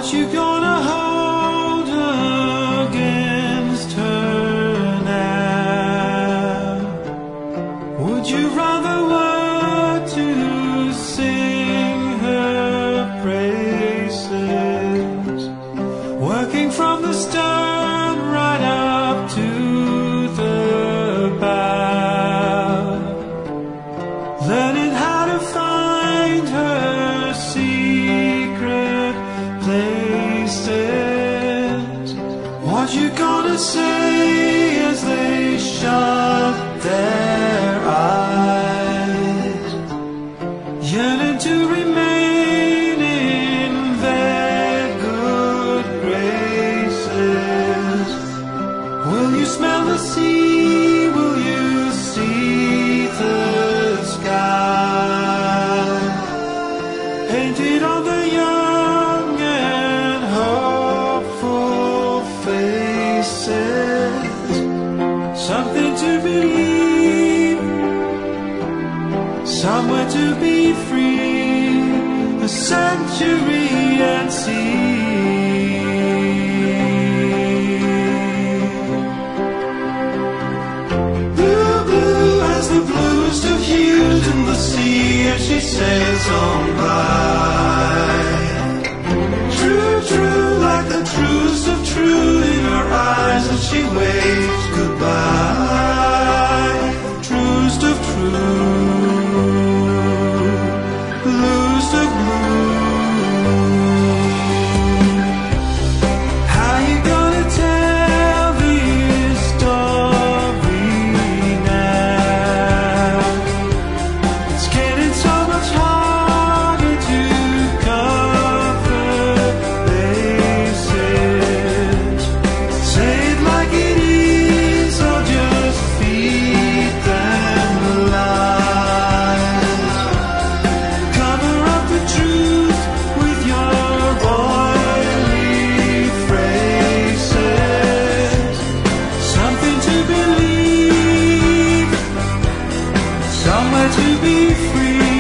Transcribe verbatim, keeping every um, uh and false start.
What you gonna hold against her now? Would you rather were to sing her praises, working from the stern right up to the bow, learning how to find her secret places? What you gonna say as they shut their eyes, yearning to remain in their good graces? Will you smell the sea? Will you see the sky painted on the young and hopeful faces? Something to believe, somewhere to be free, a sanctuary at sea. Blue, blue as the bluest of hues in the sea as she sails on by. True, true, like the truest of true in her eyes as she waves goodbye. Truest of true, bluest of blue. How you gonna tell this story now? It's getting so much harder to cover bases. Say it like it is, or just feed them lies. Cover up the truth with your oily phrases. Something to believe, somewhere to be free.